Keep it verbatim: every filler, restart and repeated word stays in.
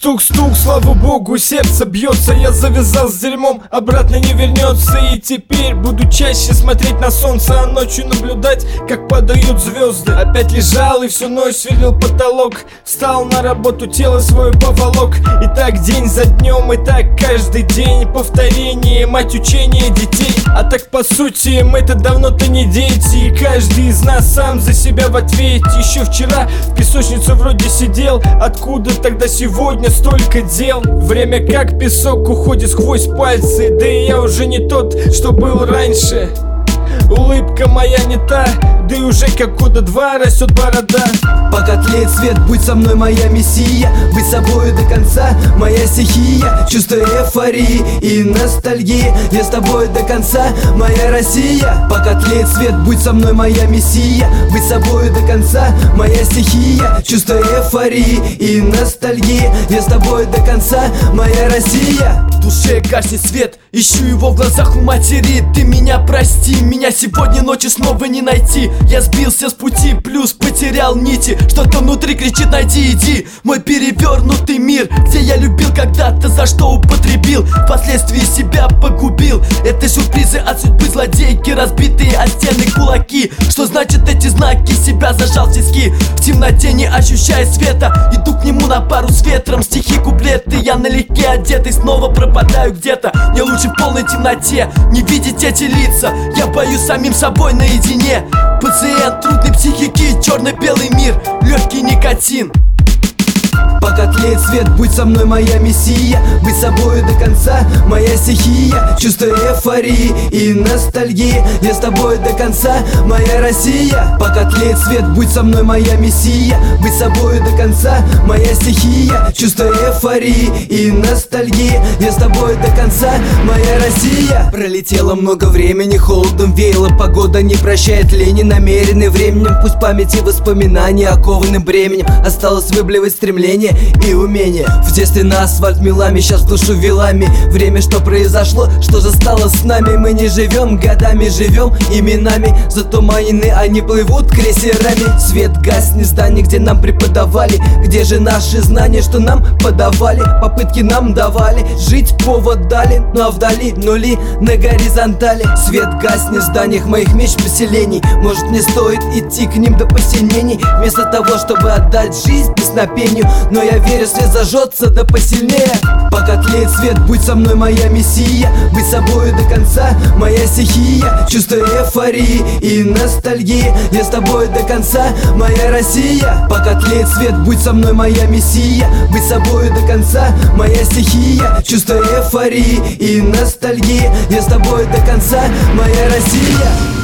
Стук-стук, слава богу, сердце бьется. Я завязал с дерьмом, обратно не вернется. И теперь буду чаще смотреть на солнце, а ночью наблюдать, как падают звезды. Опять лежал и всю ночь сверлил потолок. Встал на работу, тело свое поволок. И так день за днем, и так каждый день. Повторение, мать учения детей. А так по сути мы-то давно-то не дети. И каждый из нас сам за себя в ответе. Еще вчера в песочнице вроде сидел. Откуда тогда сегодня столько дел? Время как песок уходит сквозь пальцы. Да и я уже не тот, что был раньше. Улыбка моя не та, да и уже как года два растет борода. Пока тлеет свет, будь со мной моя мессия. Быть собою до конца, моя стихия. Чувство эйфории и ностальгии. Я с тобой до конца, моя Россия. Пока тлеет свет, будь со мной моя мессия. Быть собою до конца, моя стихия. Чувство эйфории и ностальгии. Я с тобой до конца, моя Россия. В душе гаснет свет, ищу его в глазах у матери. Ты меня прости, меня сегодня ночью снова не найти. Я сбился с пути, плюс потерял нити. Что-то внутри кричит: найди, иди. Мой перевернутый мир, где я любил когда-то, за что употребил, впоследствии себя погубил. Это сюрпризы от судьбы, злодейки, разбитые от стены кулаки. Что значит эти знаки? Себя зажал в тиски, в темноте не ощущая света. Иду к нему на пару с ветром, стихи, куплеты. Я налегке одетый, снова пропадаю где-то. Мне лучше в полной темноте не видеть эти лица. Я боюсь самим собой наедине. Пациент трудной психики, черно-белый мир, легкий никотин. Пока тлеет свет, будь со мной моя мессия. Быть собою до конца, моя стихия. Чувство эйфории и ностальгии. Я с тобой до конца, моя Россия. Пока тлеет свет, будь со мной моя мессия. Быть собою до конца, моя стихия. Чувство эйфории и ностальгии. Я с тобой до конца, моя Россия. Пролетело много времени, холодом веяло, погода не прощает лени, намеренный временем. Пусть память и воспоминания окованным бременем. Осталось выблевать стремление и умение. В детстве на асфальт мелами, сейчас в душу вилами. Время, что произошло, что же стало с нами? Мы не живем годами, живем именами. Затуманены они плывут крейсерами. Свет гаснет, здание, где нам преподавали. Где же наши знания, что нам подавали? Попытки нам давали, жить повод дали. Ну а вдали нули на горизонтали. Свет гаснет в зданиях моих меч поселений. Может, не стоит идти к ним до посинений, вместо того, чтобы отдать жизнь песнопению. Но я верю, свет зажжется да посильнее. Пока тлеет свет, будь со мной моя мессия. Быть собою до конца, моя стихия. Чувство эйфории и ностальгии. Я с тобой до конца, моя Россия. Пока тлеет свет, будь со мной моя мессия. Быть собою до конца, моя стихия. Чувство эйфории и ностальгии. Я с тобой до конца, моя Россия.